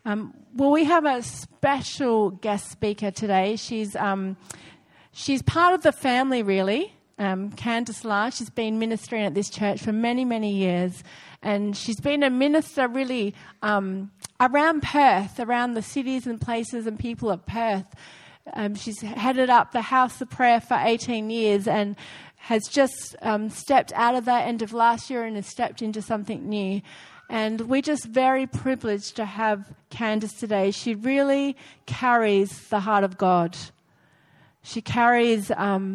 Well, we have a special guest speaker today. She's part of the family, really. Candice La. She's been ministering at this church for many, many years. And she's been a minister really around Perth, around the cities and places and people of Perth. She's headed up the House of Prayer for 18 years and has just stepped out of that end of last year and has stepped into something new. And we're just very privileged to have Candice today. She really carries the heart of God. She carries,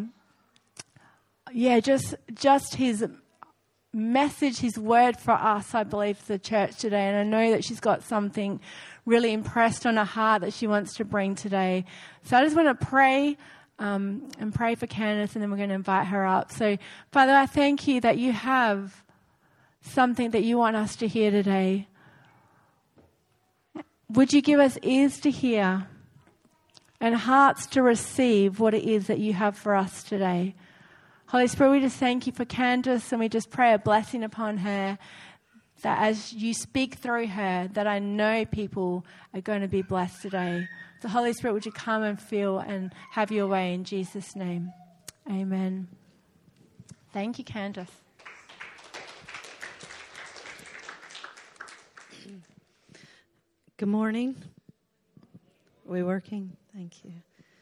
just his message, his word for us, I believe, for the church today. And I know that she's got something really impressed on her heart that she wants to bring today. So I just want to pray and pray for Candice, and then we're going to invite her up. So, Father, I thank you that you have something that you want us to hear today. Would you give us ears to hear and hearts to receive what it is that you have for us today? Holy Spirit, we just thank you for Candice, and we just pray a blessing upon her, that as you speak through her, that I know people are going to be blessed today. So Holy Spirit, would you come and fill and have your way in Jesus' name. Amen. Thank you, Candice. Good morning. Are we working? Thank you.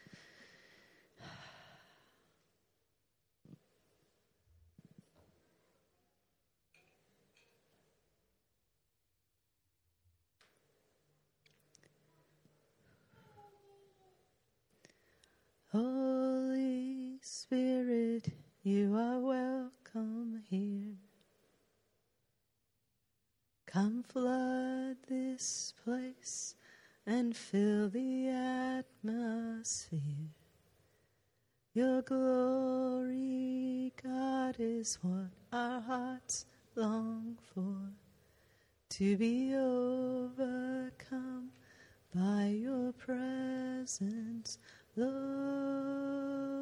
Holy Spirit, you are welcome here. Come flood this place and fill the atmosphere. Your glory, God, is what our hearts long for, to be overcome by your presence, Lord.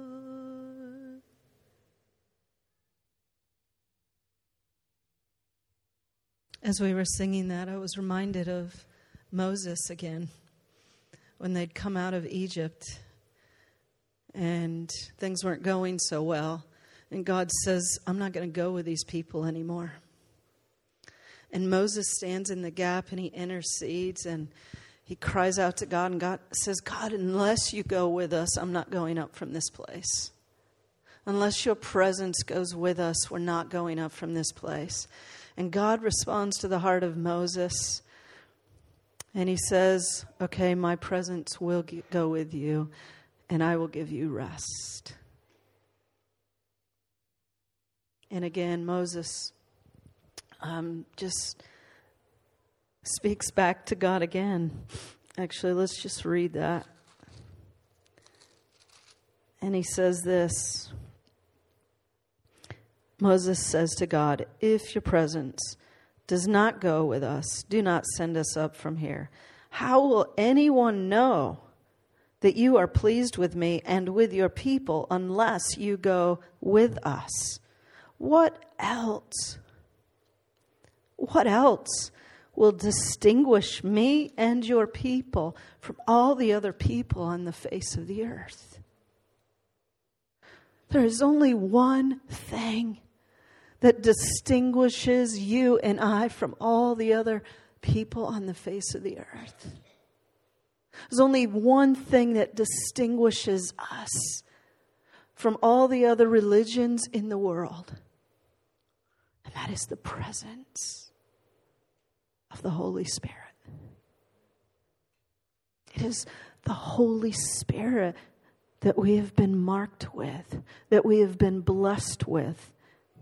As we were singing that, I was reminded of Moses again, when they'd come out of Egypt and things weren't going so well. And God says, I'm not going to go with these people anymore. And Moses stands in the gap and he intercedes and he cries out to God, and God says, God, unless you go with us, I'm not going up from this place. Unless your presence goes with us, we're not going up from this place. And God responds to the heart of Moses, and he says, okay, my presence will go with you, and I will give you rest. And again, Moses just speaks back to God again. Actually, let's just read that. And he says this. Moses says to God, if your presence does not go with us, do not send us up from here. How will anyone know that you are pleased with me and with your people unless you go with us? What else? What else will distinguish me and your people from all the other people on the face of the earth? There is only one thing that distinguishes you and I from all the other people on the face of the earth. There's only one thing that distinguishes us from all the other religions in the world, and that is the presence of the Holy Spirit. It is the Holy Spirit that we have been marked with, that we have been blessed with.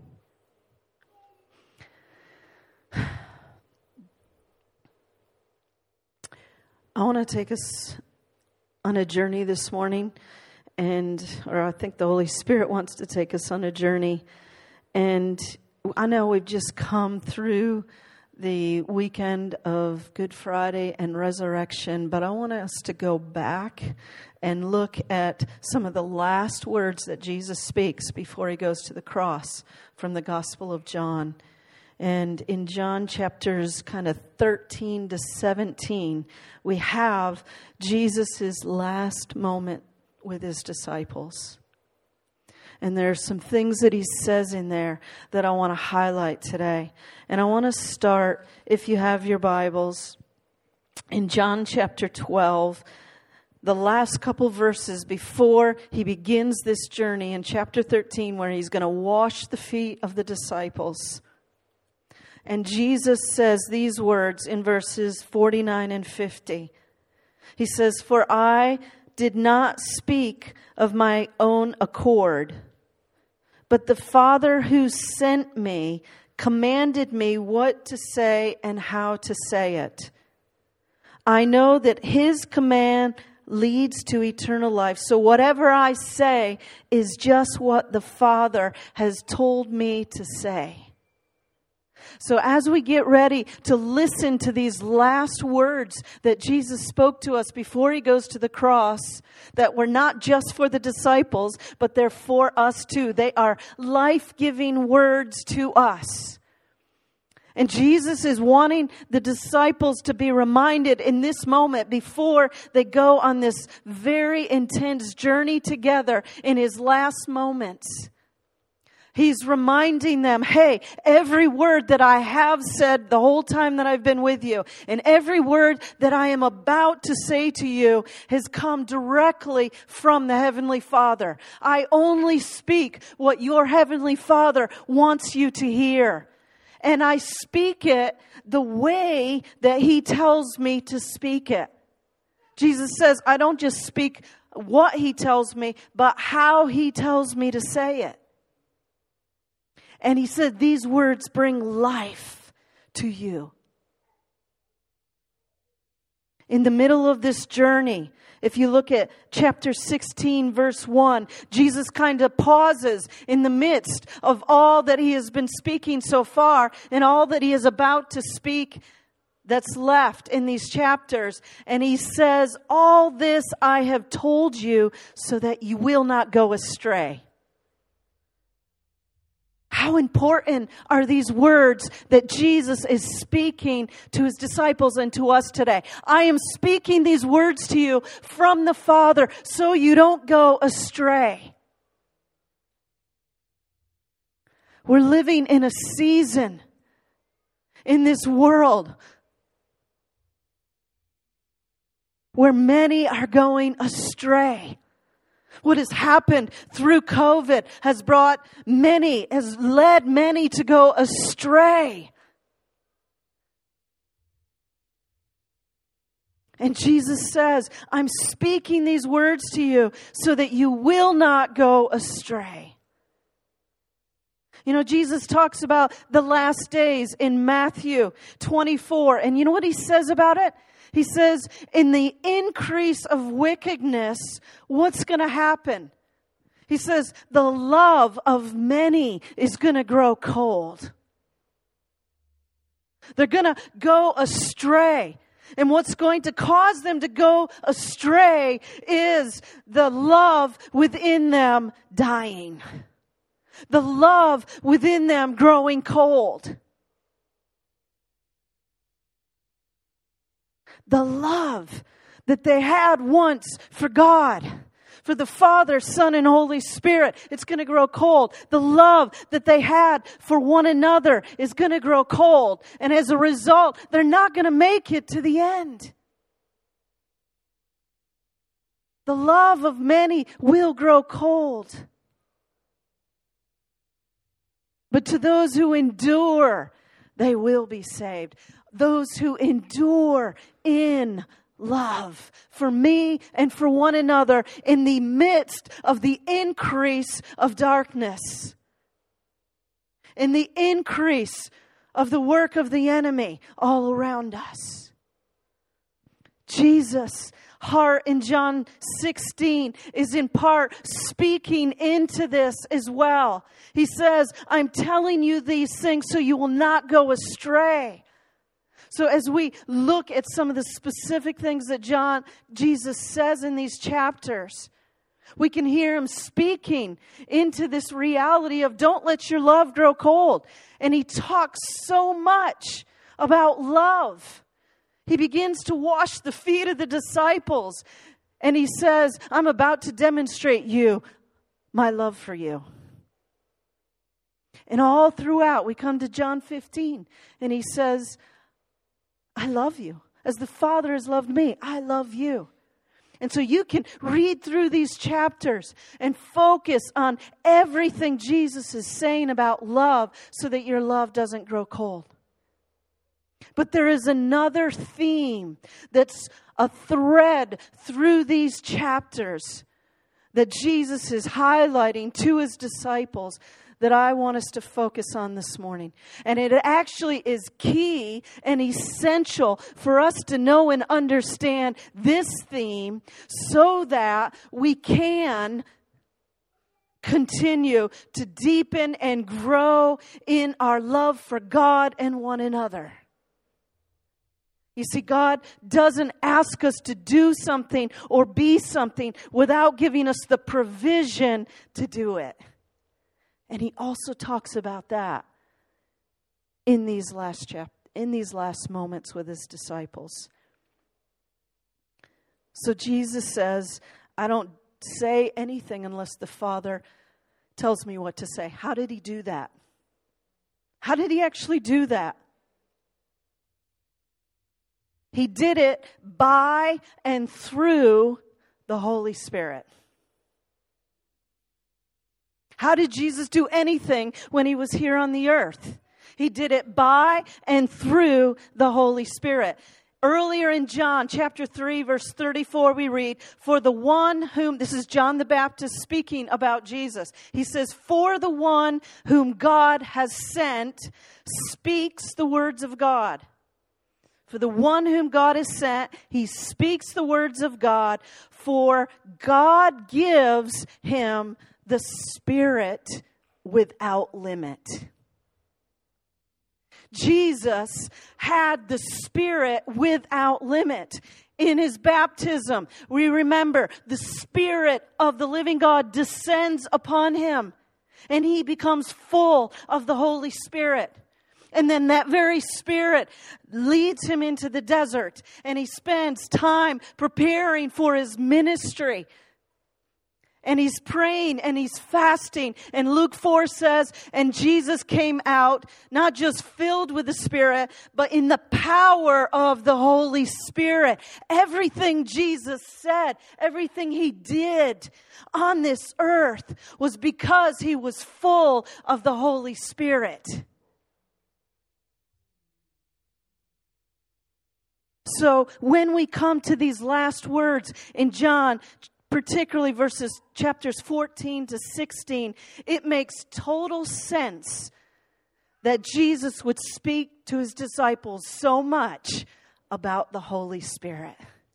I want to take us on a journey this morning, or I think the Holy Spirit wants to take us on a journey. And I know we've just come through the weekend of Good Friday and Resurrection, but I want us to go back and look at some of the last words that Jesus speaks before he goes to the cross from the Gospel of John. And in John chapters kind of 13 to 17, we have Jesus' last moment with his disciples. And there's some things that he says in there that I want to highlight today. And I want to start, if you have your Bibles, in John chapter 12, the last couple verses before he begins this journey in chapter 13, where he's going to wash the feet of the disciples. And Jesus says these words in verses 49 and 50. He says, "For I did not speak of my own accord, but the Father who sent me commanded me what to say and how to say it. I know that his command leads to eternal life. So whatever I say is just what the Father has told me to say." So as we get ready to listen to these last words that Jesus spoke to us before he goes to the cross, that were not just for the disciples, but they're for us too. They are life-giving words to us. And Jesus is wanting the disciples to be reminded in this moment before they go on this very intense journey together in his last moments. He's reminding them, hey, every word that I have said the whole time that I've been with you, and every word that I am about to say to you has come directly from the Heavenly Father. I only speak what your Heavenly Father wants you to hear. And I speak it the way that he tells me to speak it. Jesus says, I don't just speak what he tells me, but how he tells me to say it. And he said, these words bring life to you. In the middle of this journey, if you look at chapter 16, verse 1, Jesus kind of pauses in the midst of all that he has been speaking so far and all that he is about to speak that's left in these chapters. And he says, all this I have told you so that you will not go astray. How important are these words that Jesus is speaking to his disciples and to us today? I am speaking these words to you from the Father so you don't go astray. We're living in a season in this world where many are going astray. What has happened through COVID has led many to go astray. And Jesus says, I'm speaking these words to you so that you will not go astray. You know, Jesus talks about the last days in Matthew 24. And you know what he says about it? He says, in the increase of wickedness, what's going to happen? He says, the love of many is going to grow cold. They're going to go astray. And what's going to cause them to go astray is the love within them dying. The love within them growing cold. The love that they had once for God, for the Father, Son, and Holy Spirit, it's going to grow cold. The love that they had for one another is going to grow cold. And as a result, they're not going to make it to the end. The love of many will grow cold. But to those who endure, they will be saved. Those who endure in love for me and for one another in the midst of the increase of darkness, in the increase of the work of the enemy all around us. Jesus' heart in John 16 is in part speaking into this as well. He says, I'm telling you these things so you will not go astray. So as we look at some of the specific things that Jesus says in these chapters, We can hear him speaking into this reality of don't let your love grow cold. And he talks so much about love. He begins to wash the feet of the disciples. And he says, I'm about to demonstrate you my love for you. And all throughout, we come to John 15. And he says, I love you. As the Father has loved me, I love you. And so you can read through these chapters and focus on everything Jesus is saying about love so that your love doesn't grow cold. But there is another theme that's a thread through these chapters that Jesus is highlighting to his disciples that I want us to focus on this morning. And it actually is key and essential for us to know and understand this theme so that we can continue to deepen and grow in our love for God and one another. You see, God doesn't ask us to do something or be something without giving us the provision to do it. And he also talks about that in these last moments with his disciples. So Jesus says, I don't say anything unless the Father tells me what to say. How did he do that? How did he actually do that? He did it by and through the Holy Spirit. How did Jesus do anything when he was here on the earth? He did it by and through the Holy Spirit. Earlier in John chapter 3, verse 34, we read, for the one whom, this is John the Baptist speaking about Jesus. He says, for the one whom God has sent speaks the words of God. For the one whom God has sent, he speaks the words of God, for God gives him the Spirit without limit. Jesus had the Spirit without limit. In his baptism, we remember the Spirit of the living God descends upon him, and he becomes full of the Holy Spirit. And then that very Spirit leads him into the desert, and he spends time preparing for his ministry. And he's praying and he's fasting. And Luke 4 says, and Jesus came out, not just filled with the Spirit, but in the power of the Holy Spirit. Everything Jesus said, everything he did on this earth was because he was full of the Holy Spirit. So when we come to these last words in John, particularly chapters 14 to 16, it makes total sense that Jesus would speak to his disciples so much about the Holy Spirit.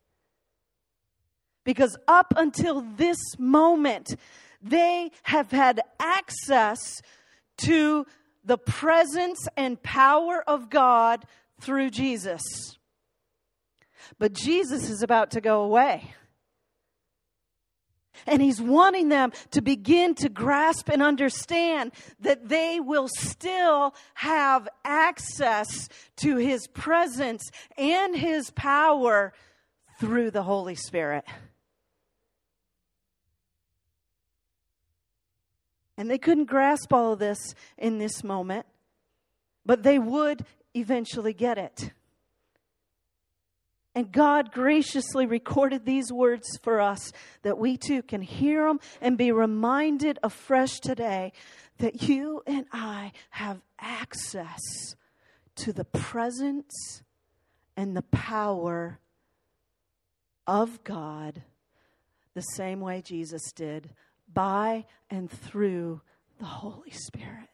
Because up until this moment, they have had access to the presence and power of God through Jesus. But Jesus is about to go away. And he's wanting them to begin to grasp and understand that they will still have access to his presence and his power through the Holy Spirit. And they couldn't grasp all of this in this moment, but they would eventually get it. And God graciously recorded these words for us that we too can hear them and be reminded afresh today that you and I have access to the presence and the power of God the same way Jesus did, by and through the Holy Spirit.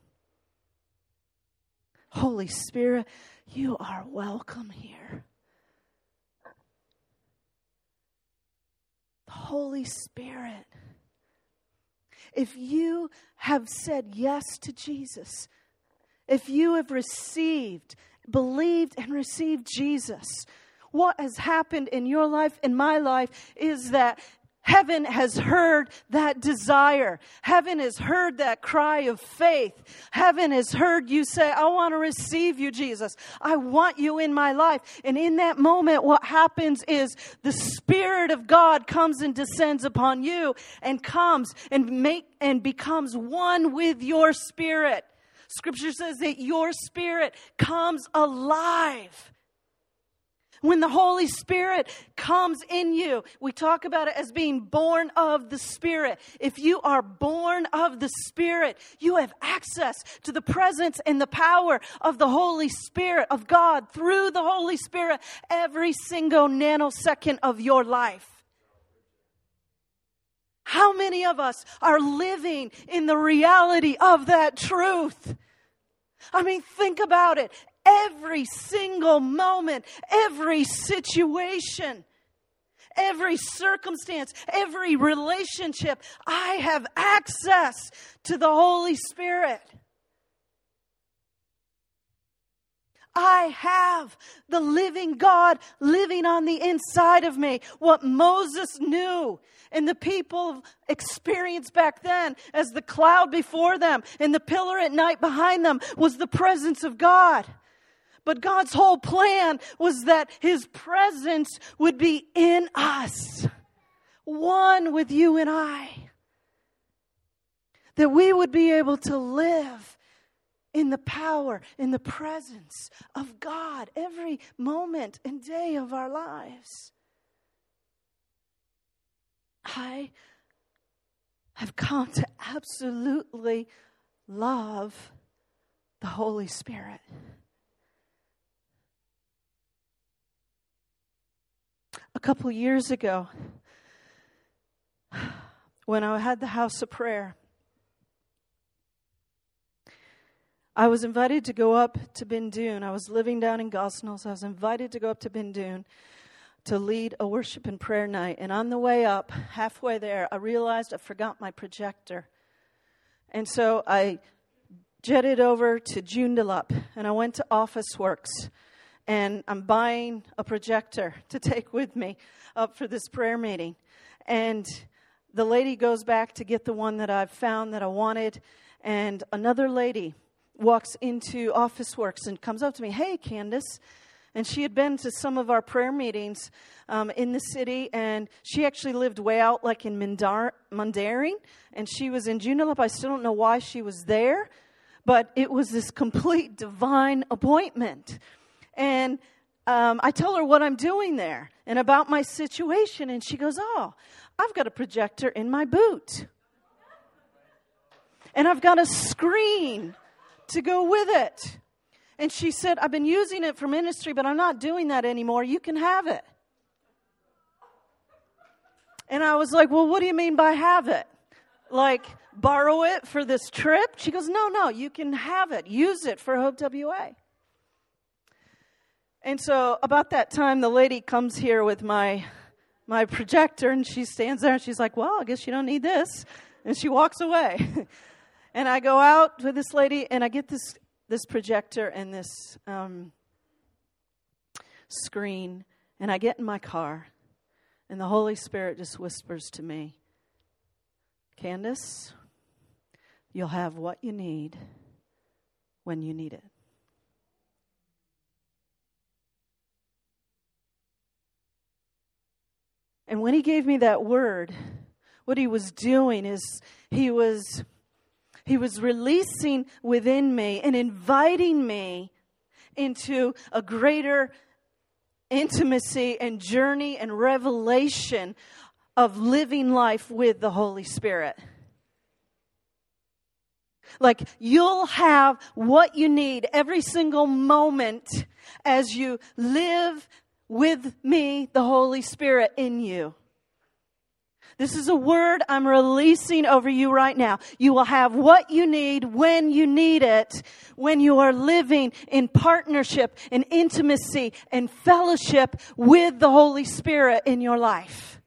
Holy Spirit, you are welcome here. Holy Spirit, if you have said yes to Jesus, if you have believed and received Jesus, what has happened in your life, in my life, is that Heaven has heard that desire. Heaven has heard that cry of faith. Heaven has heard you say, I want to receive you, Jesus. I want you in my life. And in that moment, what happens is the Spirit of God comes and descends upon you and comes and becomes one with your spirit. Scripture says that your spirit comes alive. When the Holy Spirit comes in you, we talk about it as being born of the Spirit. If you are born of the Spirit, you have access to the presence and the power of the Holy Spirit of God through the Holy Spirit every single nanosecond of your life. How many of us are living in the reality of that truth? I mean, think about it. Every single moment, every situation, every circumstance, every relationship, I have access to the Holy Spirit. I have the living God living on the inside of me. What Moses knew and the people experienced back then as the cloud before them and the pillar at night behind them was the presence of God. But God's whole plan was that His presence would be in us, one with you and I. That we would be able to live in the power, in the presence of God every moment and day of our lives. I have come to absolutely love the Holy Spirit. A couple years ago, when I had the house of prayer, I was invited to go up to Bindoon. I was living down in Gosnells. So I was invited to go up to Bindoon to lead a worship and prayer night. And on the way up, halfway there, I realized I forgot my projector. And so I jetted over to Joondalup, and I went to Officeworks. And I'm buying a projector to take with me up for this prayer meeting. And the lady goes back to get the one that I've found that I wanted. And another lady walks into Officeworks and comes up to me, "Hey, Candace." And she had been to some of our prayer meetings in the city. And she actually lived way out like in Mundaring. And she was in Joondalup. I still don't know why she was there. But it was this complete divine appointment. And I tell her what I'm doing there and about my situation. And she goes, "Oh, I've got a projector in my boot. And I've got a screen to go with it." And she said, "I've been using it for ministry, but I'm not doing that anymore. You can have it." And I was like, "Well, what do you mean by have it? Like borrow it for this trip?" She goes, No, you can have it. Use it for Hope WA. And so about that time, the lady comes here with my projector, and she stands there, and she's like, "Well, I guess you don't need this." And she walks away. And I go out with this lady, and I get this projector and this screen, and I get in my car, and the Holy Spirit just whispers to me, "Candace, you'll have what you need when you need it." And when He gave me that word, what He was doing is He was releasing within me and inviting me into a greater intimacy and journey and revelation of living life with the Holy Spirit. Like, you'll have what you need every single moment as you live with me, the Holy Spirit in you. This is a word I'm releasing over you right now. You will have what you need when you need it, when you are living in partnership and intimacy and fellowship with the Holy Spirit in your life.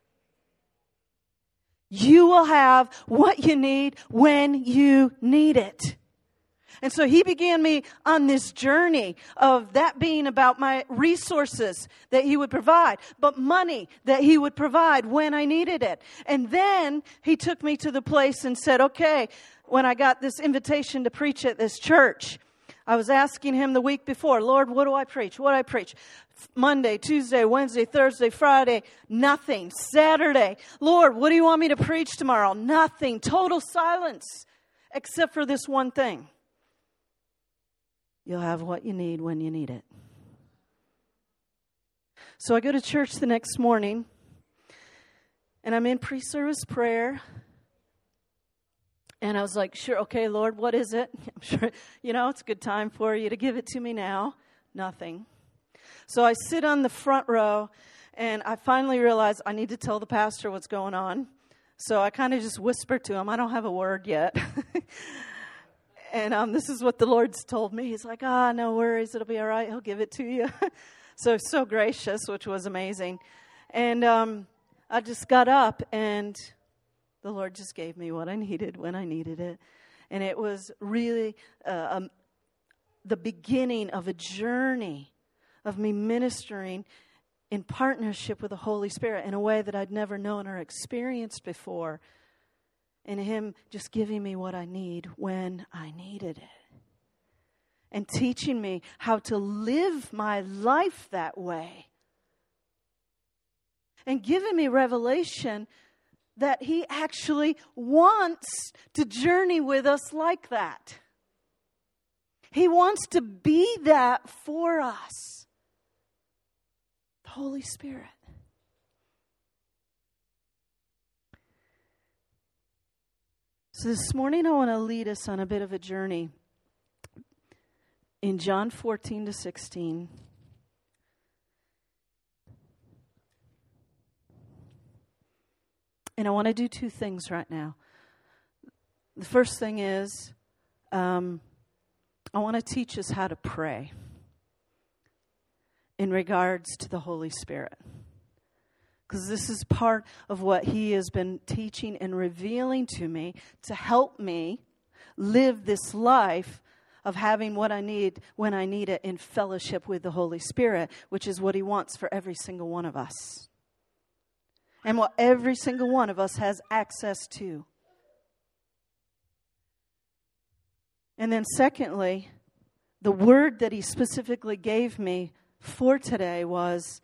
You will have what you need when you need it. And so he began me on this journey of that being about my resources that he would provide, but money that he would provide when I needed it. And then he took me to the place and said, okay, when I got this invitation to preach at this church, I was asking him the week before, Lord, what do I preach? What do I preach? Monday, Tuesday, Wednesday, Thursday, Friday, nothing. Saturday, Lord, what do you want me to preach tomorrow? Nothing. Total silence, except for this one thing. You'll have what you need when you need it. So I go to church the next morning, and I'm in pre-service prayer. And I was like, sure, okay, Lord, what is it? I'm sure, it's a good time for you to give it to me now. Nothing. So I sit on the front row, and I finally realize I need to tell the pastor what's going on. So I kind of just whisper to him, I don't have a word yet. And this is what the Lord's told me. He's like, no worries, it'll be all right. He'll give it to you. So gracious, which was amazing. And I just got up, and the Lord just gave me what I needed when I needed it. And it was really the beginning of a journey of me ministering in partnership with the Holy Spirit in a way that I'd never known or experienced before. And Him just giving me what I need when I needed it. And teaching me how to live my life that way. And giving me revelation that He actually wants to journey with us like that. He wants to be that for us. The Holy Spirit. So this morning I want to lead us on a bit of a journey in John 14 to 16. And I want to do two things right now. The first thing is, I want to teach us how to pray in regards to the Holy Spirit. Because this is part of what He has been teaching and revealing to me to help me live this life of having what I need when I need it in fellowship with the Holy Spirit, which is what He wants for every single one of us. And what every single one of us has access to. And then secondly, the word that He specifically gave me for today was,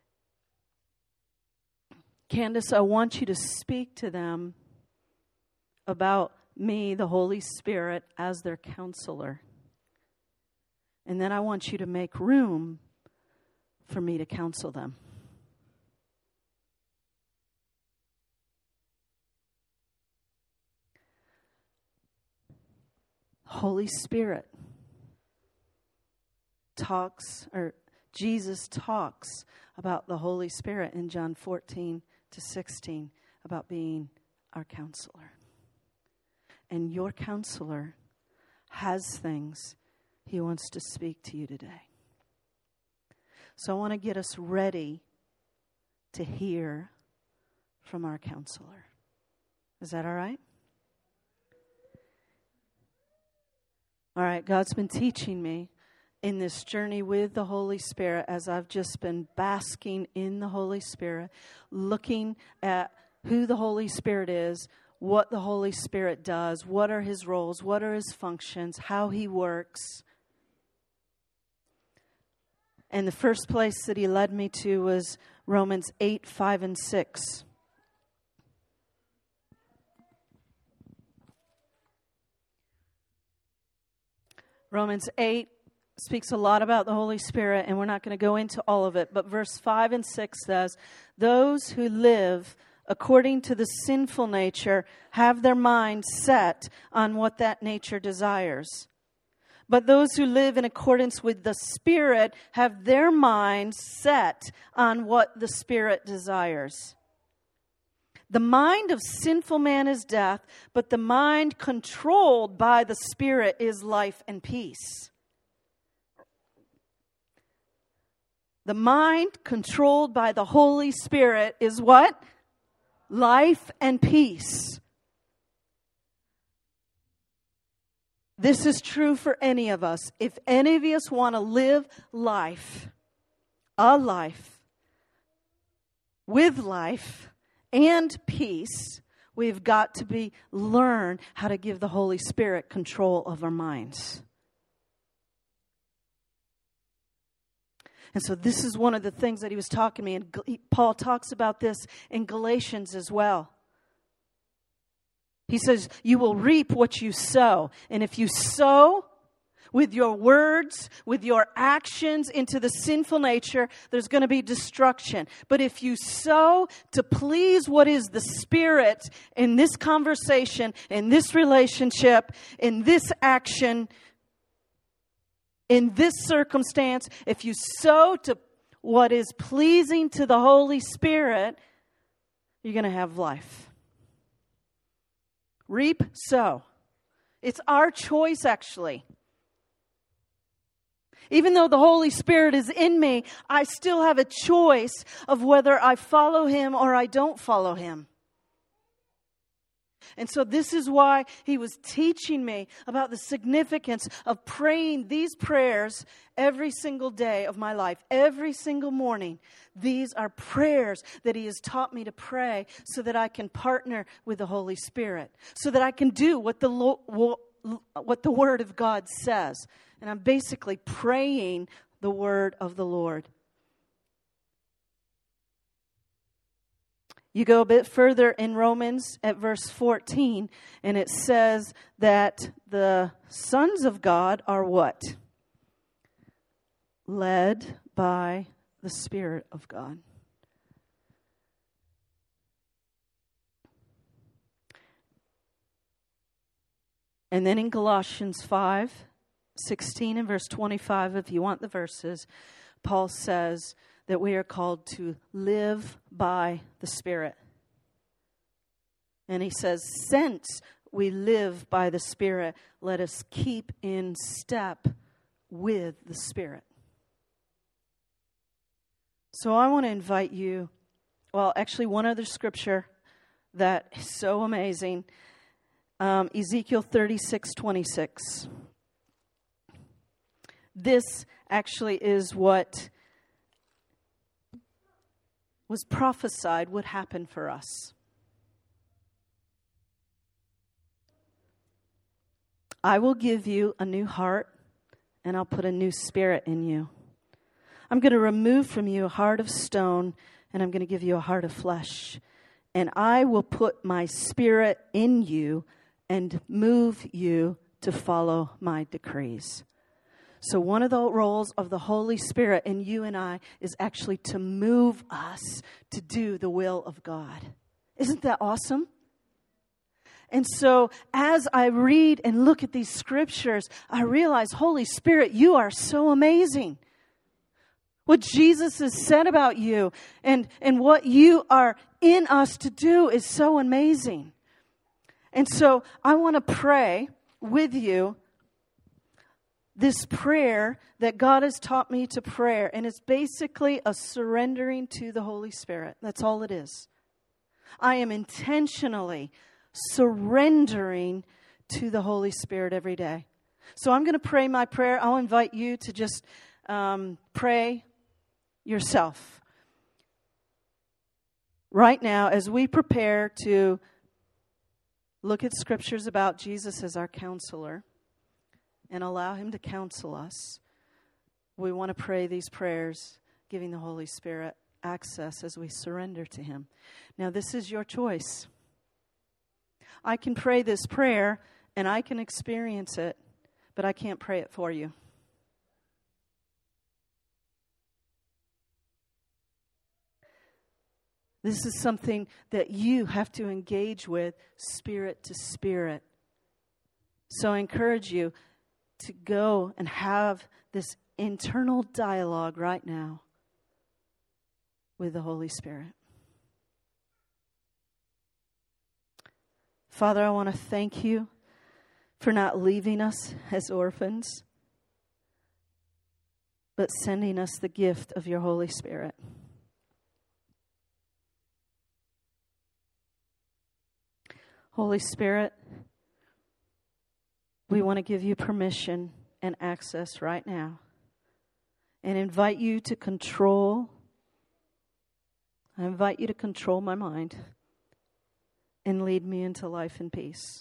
Candace, I want you to speak to them about me, the Holy Spirit, as their counselor. And then I want you to make room for me to counsel them. Holy Spirit Jesus talks about the Holy Spirit in John 14 to 16 about being our counselor. And your counselor has things He wants to speak to you today. So I want to get us ready to hear from our counselor. Is that all right? All right, God's been teaching me in this journey with the Holy Spirit as I've just been basking in the Holy Spirit, looking at who the Holy Spirit is, what the Holy Spirit does, what are His roles, what are His functions, how He works. And the first place that He led me to was Romans 8, 5, and 6. Romans 8 speaks a lot about the Holy Spirit, and we're not going to go into all of it. But verse 5 and 6 says, those who live according to the sinful nature have their mind set on what that nature desires. But those who live in accordance with the Spirit have their minds set on what the Spirit desires. The mind of sinful man is death, but the mind controlled by the Spirit is life and peace. The mind controlled by the Holy Spirit is what? Life and peace. This is true for any of us. If any of us want to live life, a life, with life and peace, we've got to learn how to give the Holy Spirit control of our minds. And so this is one of the things that he was talking to me, and Paul talks about this in Galatians as well. He says, you will reap what you sow. And if you sow with your words, with your actions into the sinful nature, there's going to be destruction. But if you sow to please what is the Spirit in this conversation, in this relationship, in this action, in this circumstance, if you sow to what is pleasing to the Holy Spirit, you're going to have life. Reap, sow. It's our choice, actually. Even though the Holy Spirit is in me, I still have a choice of whether I follow Him or I don't follow Him. And so this is why he was teaching me about the significance of praying these prayers every single day of my life, every single morning. These are prayers that he has taught me to pray so that I can partner with the Holy Spirit, so that I can do what the Word of God says. And I'm basically praying the Word of the Lord. You go a bit further in Romans at verse 14, and it says that the sons of God are what? Led by the Spirit of God. And then in Galatians 5:16 and verse 25, if you want the verses, Paul says that we are called to live by the Spirit. And he says, since we live by the Spirit, let us keep in step with the Spirit. So I want to invite you, well, actually one other scripture that is so amazing, Ezekiel 36:26. This actually is what was prophesied would happen for us. I will give you a new heart, and I'll put a new spirit in you. I'm going to remove from you a heart of stone, and I'm going to give you a heart of flesh. And I will put my spirit in you and move you to follow my decrees. So one of the roles of the Holy Spirit in you and I is actually to move us to do the will of God. Isn't that awesome? And so as I read and look at these scriptures, I realize, Holy Spirit, you are so amazing. What Jesus has said about you and what you are in us to do is so amazing. And so I want to pray with you this prayer that God has taught me to pray. And it's basically a surrendering to the Holy Spirit. That's all it is. I am intentionally surrendering to the Holy Spirit every day. So I'm going to pray my prayer. I'll invite you to just pray yourself. Right now, as we prepare to look at scriptures about Jesus as our counselor and allow him to counsel us, we want to pray these prayers, giving the Holy Spirit access as we surrender to him. Now, this is your choice. I can pray this prayer and I can experience it, but I can't pray it for you. This is something that you have to engage with spirit to spirit. So I encourage you to go and have this internal dialogue right now with the Holy Spirit. Father, I want to thank you for not leaving us as orphans, but sending us the gift of your Holy Spirit. Holy Spirit, We want to give you permission and access right now and invite you to control. I invite you to control my mind and lead me into life and peace.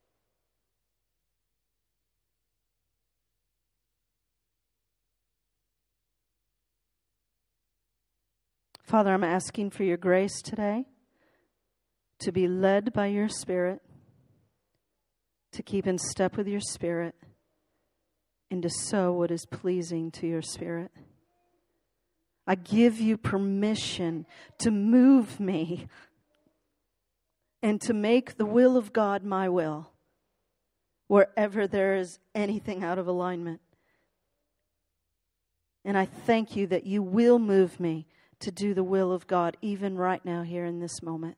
Father, I'm asking for your grace today to be led by your Spirit, to keep in step with your Spirit, and to sow what is pleasing to your Spirit. I give you permission to move me and to make the will of God my will wherever there is anything out of alignment. And I thank you that you will move me to do the will of God even right now here in this moment.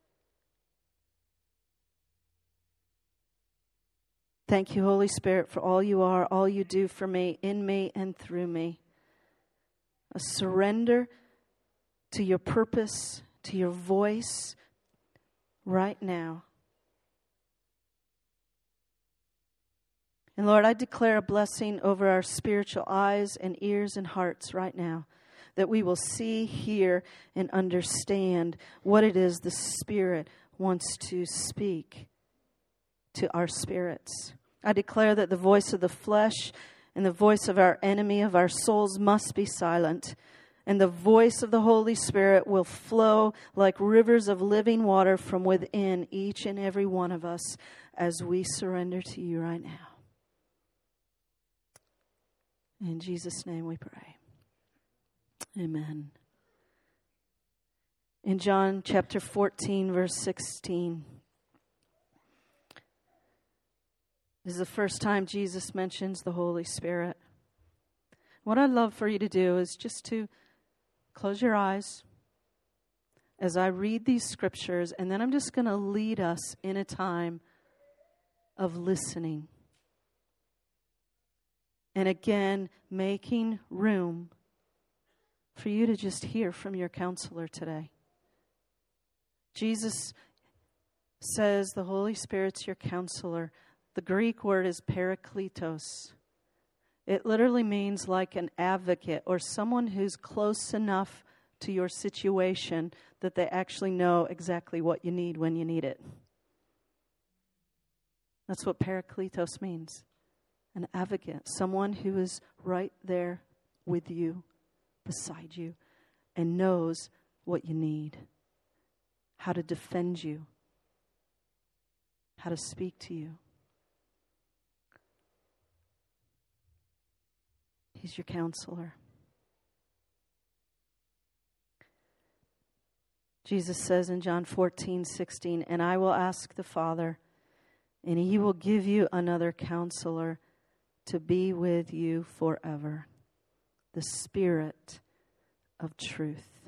Thank you, Holy Spirit, for all you are, all you do for me, in me, and through me. A surrender to your purpose, to your voice right now. And Lord, I declare a blessing over our spiritual eyes and ears and hearts right now, that we will see, hear, and understand what it is the Spirit wants to speak to our spirits. I declare that the voice of the flesh and the voice of our enemy, of our souls, must be silent. And the voice of the Holy Spirit will flow like rivers of living water from within each and every one of us as we surrender to you right now. In Jesus' name we pray. Amen. In John chapter 14, verse 16, this is the first time Jesus mentions the Holy Spirit. What I'd love for you to do is just to close your eyes as I read these scriptures, and then I'm just going to lead us in a time of listening. And again, making room for you to just hear from your counselor today. Jesus says the Holy Spirit's your counselor. The Greek word is parakletos. It literally means like an advocate or someone who's close enough to your situation that they actually know exactly what you need when you need it. That's what parakletos means. An advocate, someone who is right there with you, beside you, and knows what you need, how to defend you, how to speak to you. He's your counselor. Jesus says in John 14:16, "And I will ask the Father, and he will give you another counselor to be with you forever, the Spirit of truth."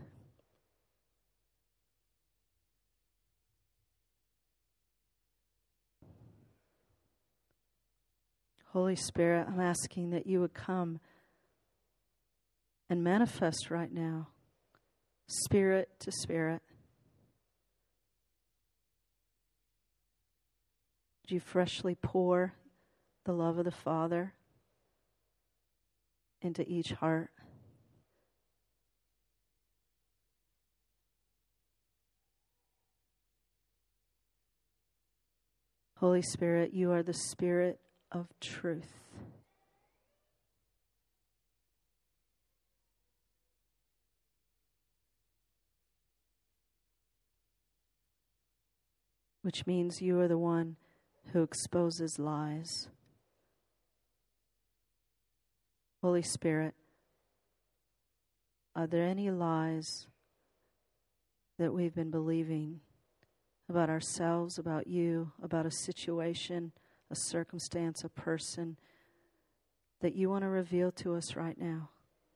Holy Spirit, I'm asking that you would come and manifest right now, spirit to spirit. Would you freshly pour the love of the Father into each heart? Holy Spirit, you are the Spirit of truth. Which means you are the one who exposes lies. Holy Spirit, are there any lies that we've been believing about ourselves, about you, about a situation, a circumstance, a person, that you want to reveal to us right now?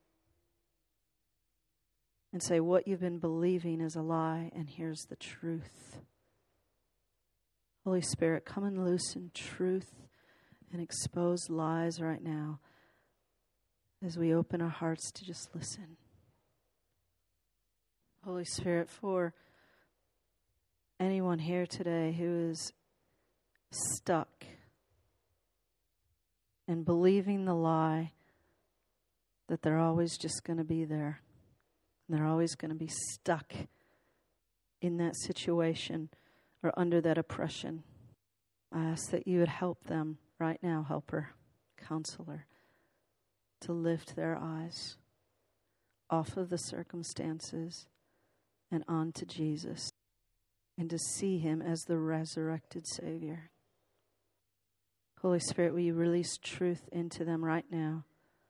And say what you've been believing is a lie, and here's the truth. Holy Spirit, come and loosen truth and expose lies right now as we open our hearts to just listen. Holy Spirit, for anyone here today who is stuck and believing the lie that they're always just going to be there. And they're always going to be stuck in that situation or under that oppression. I ask that you would help them right now, helper, counselor, to lift their eyes off of the circumstances and onto Jesus, and to see him as the resurrected Savior. Holy Spirit, will you release truth into them right now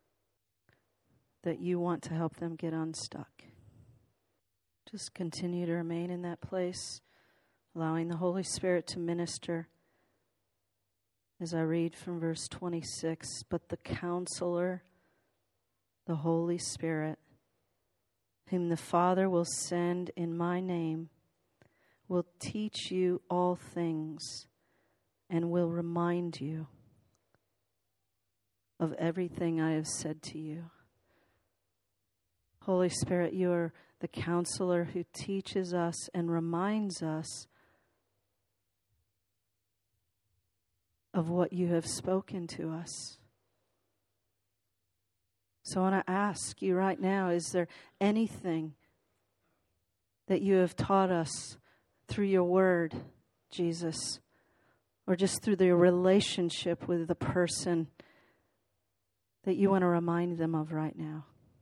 that you want to help them get unstuck? Just continue to remain in that place, allowing the Holy Spirit to minister. As I read from verse 26, but the Counselor, the Holy Spirit, whom the Father will send in my name, will teach you all things and will remind you of everything I have said to you. Holy Spirit, you are the Counselor who teaches us and reminds us of what you have spoken to us. So I want to ask you right now, is there anything that you have taught us through your word, Jesus, or just through the relationship with the person that you want to remind them of right now?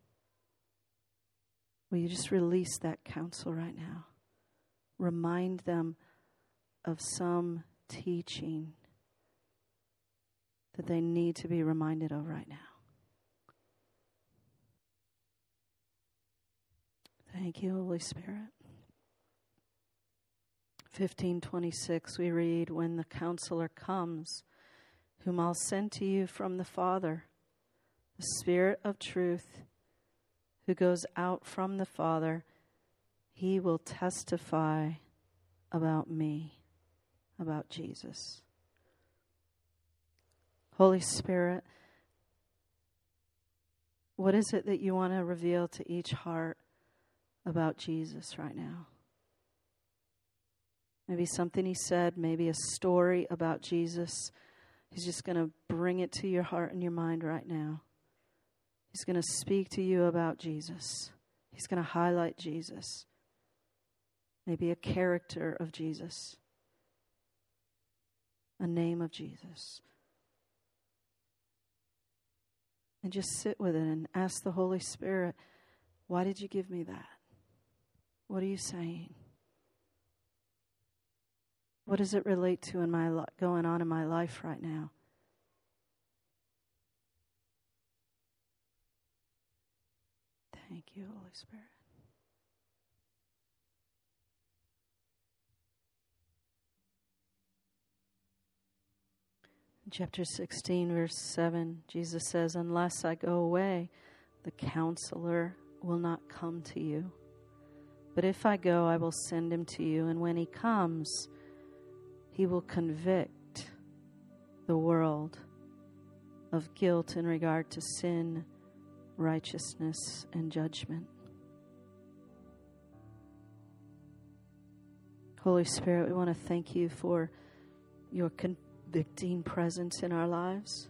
Will you just release that counsel right now? Remind them of some teaching that they need to be reminded of right now. Thank you, Holy Spirit. 15:26, we read, when the Counselor comes, whom I'll send to you from the Father, the Spirit of truth, who goes out from the Father, he will testify about me, about Jesus. Holy Spirit, what is it that you want to reveal to each heart about Jesus right now? Maybe something he said, maybe a story about Jesus. He's just going to bring it to your heart and your mind right now. He's going to speak to you about Jesus. He's going to highlight Jesus. Maybe a character of Jesus. A name of Jesus. And just sit with it and ask the Holy Spirit, why did you give me that? What are you saying? What does it relate to in my going on in my life right now? Thank you, Holy Spirit. In chapter 16, verse 7, Jesus says, unless I go away, the Counselor will not come to you. But if I go, I will send him to you. And when he comes, he will convict the world of guilt in regard to sin, righteousness, and judgment. Holy Spirit, we want to thank you for your convicting presence in our lives.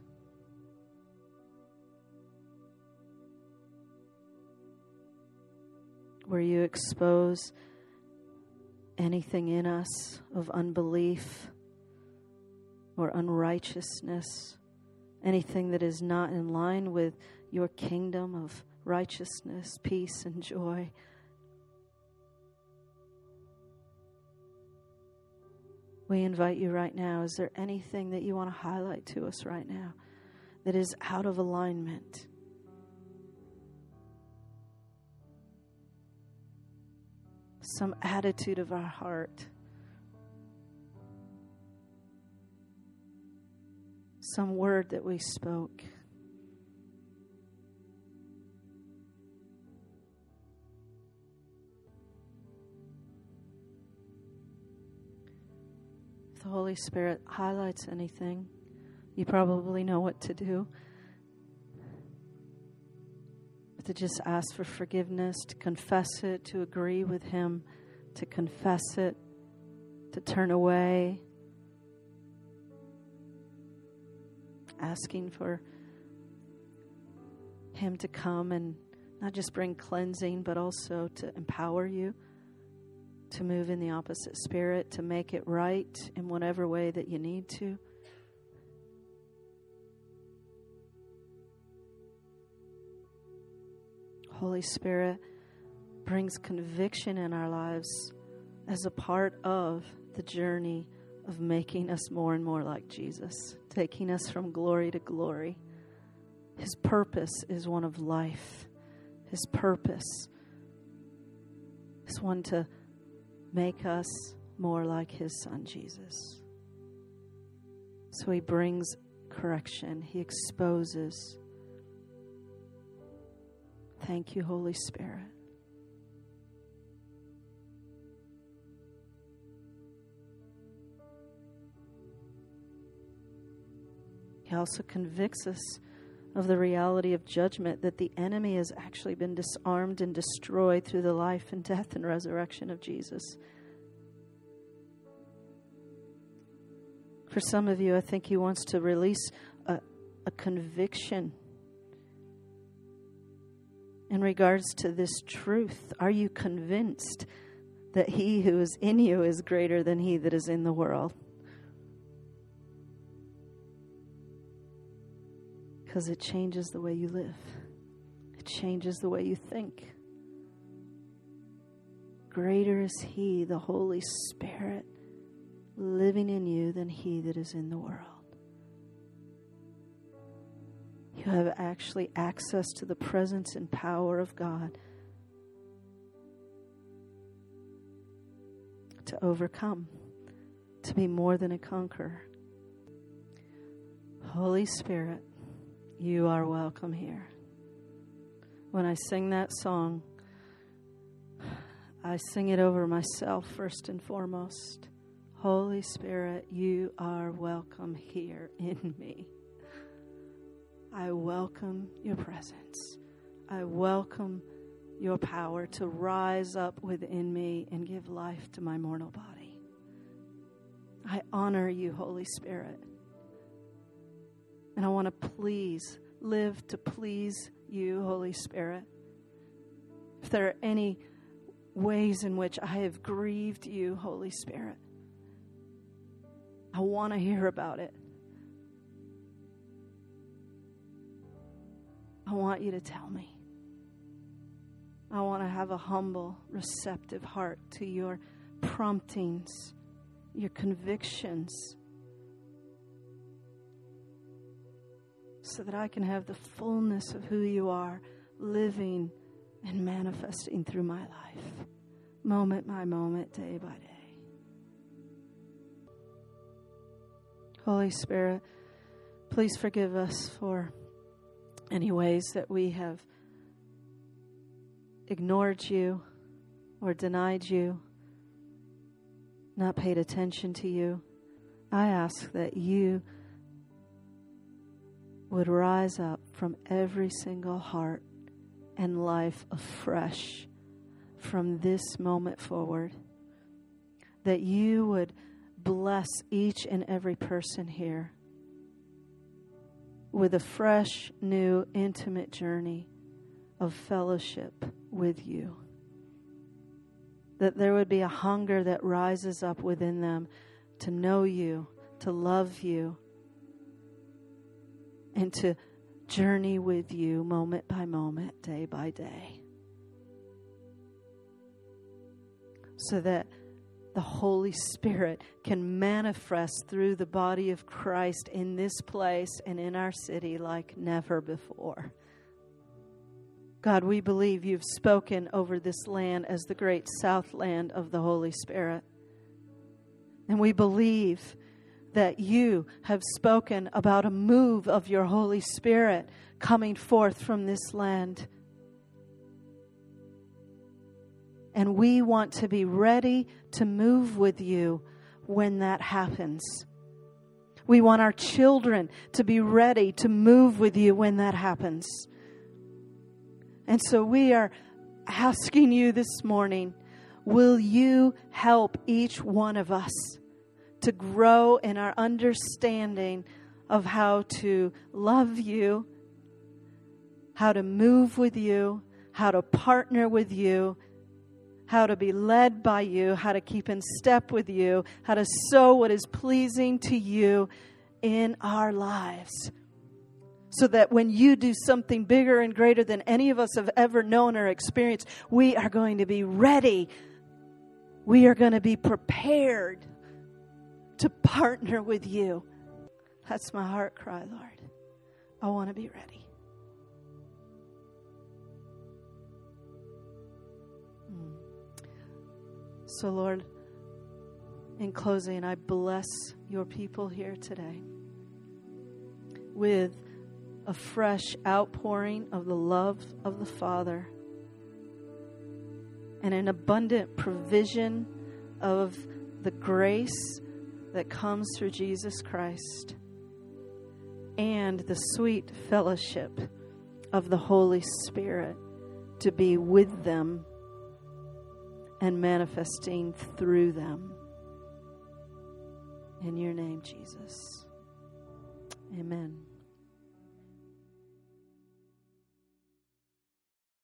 Where you expose anything in us of unbelief or unrighteousness, anything that is not in line with your kingdom of righteousness, peace, and joy. We invite you right now. Is there anything that you want to highlight to us right now that is out of alignment? Some attitude of our heart. Some word that we spoke. If the Holy Spirit highlights anything, you probably know what to do. To just ask for forgiveness, to confess it, to agree with him, to confess it, to turn away. asking for Him to come and not just bring cleansing, but also to empower you to move in the opposite spirit, to make it right in whatever way that you need to. Holy Spirit brings conviction in our lives as a part of the journey of making us more and more like Jesus, taking us from glory to glory. His purpose is one of life. His purpose is one to make us more like His Son, Jesus. So He brings correction. He exposes. Thank you, Holy Spirit. He also convicts us of the reality of judgment, that the enemy has actually been disarmed and destroyed through the life and death and resurrection of Jesus. For some of you, I think He wants to release a conviction in regards to this truth. Are you convinced that He who is in you is greater than he that is in the world? Because it changes the way you live. It changes the way you think. Greater is He, the Holy Spirit, living in you than he that is in the world. You have actually access to the presence and power of God to overcome, to be more than a conqueror. Holy Spirit, You are welcome here. When I sing that song, I sing it over myself first and foremost. Holy Spirit, You are welcome here in me. I welcome Your presence. I welcome Your power to rise up within me and give life to my mortal body. I honor You, Holy Spirit. And I want to live to please You, Holy Spirit. If there are any ways in which I have grieved You, Holy Spirit, I want to hear about it. I want You to tell me. I want to have a humble, receptive heart to Your promptings, Your convictions, so that I can have the fullness of who You are living and manifesting through my life, moment by moment, day by day. Holy Spirit, please forgive us for any ways that we have ignored You or denied You, not paid attention to You. I ask that You would rise up from every single heart and life afresh from this moment forward. That You would bless each and every person here with a fresh, new, intimate journey of fellowship with You. That there would be a hunger that rises up within them to know You, to love You, and to journey with You moment by moment, day by day. So that the Holy Spirit can manifest through the body of Christ in this place and in our city like never before. God, we believe You've spoken over this land as the great Southland of the Holy Spirit. And we believe that You have spoken about a move of Your Holy Spirit coming forth from this land. And we want to be ready to move with You when that happens. We want our children to be ready to move with You when that happens. And so we are asking You this morning, will You help each one of us to grow in our understanding of how to love you, how to move with you, how to partner with you, how to be led by you, how to keep in step with you, how to sow what is pleasing to you in our lives. So that when you do something bigger and greater than any of us have ever known or experienced, we are going to be ready. We are going to be prepared to partner with you. That's my heart cry, Lord. I want to be ready. So, Lord, in closing, I bless your people here today with a fresh outpouring of the love of the Father and an abundant provision of the grace that comes through Jesus Christ and the sweet fellowship of the Holy Spirit to be with them and manifesting through them. In your name, Jesus. Amen.